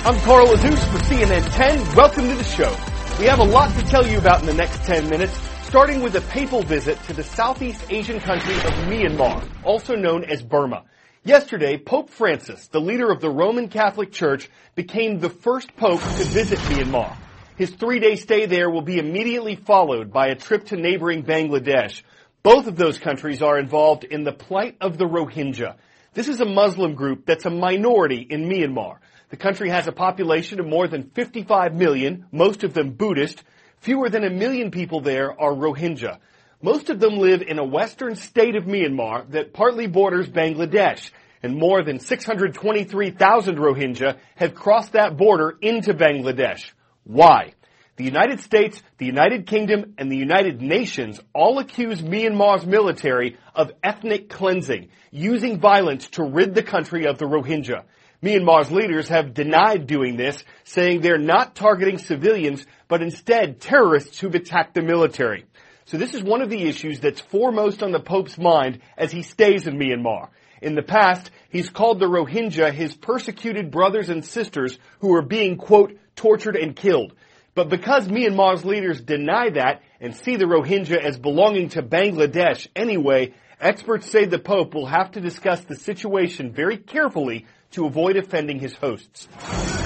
I'm Carl Azuz for CNN 10. Welcome to the show. We have a lot to tell you about in the next 10 minutes, starting with a papal visit to the Southeast Asian country of Myanmar, also known as Burma. Yesterday, Pope Francis, the leader of the Roman Catholic Church, became the first pope to visit Myanmar. His 3-day stay there will be immediately followed by a trip to neighboring Bangladesh. Both of those countries are involved in the plight of the Rohingya. This is a Muslim group that's a minority in Myanmar. The country has a population of more than 55 million, most of them Buddhist. Fewer than 1 million people there are Rohingya. Most of them live in a western state of Myanmar that partly borders Bangladesh, and more than 623,000 Rohingya have crossed that border into Bangladesh. Why? The United States, the United Kingdom, and the United Nations all accuse Myanmar's military of ethnic cleansing, using violence to rid the country of the Rohingya. Myanmar's leaders have denied doing this, saying they're not targeting civilians, but instead terrorists who've attacked the military. So this is one of the issues that's foremost on the Pope's mind as he stays in Myanmar. In the past, he's called the Rohingya his persecuted brothers and sisters who are being, quote, tortured and killed. But because Myanmar's leaders deny that and see the Rohingya as belonging to Bangladesh anyway, experts say the Pope will have to discuss the situation very carefully to avoid offending his hosts.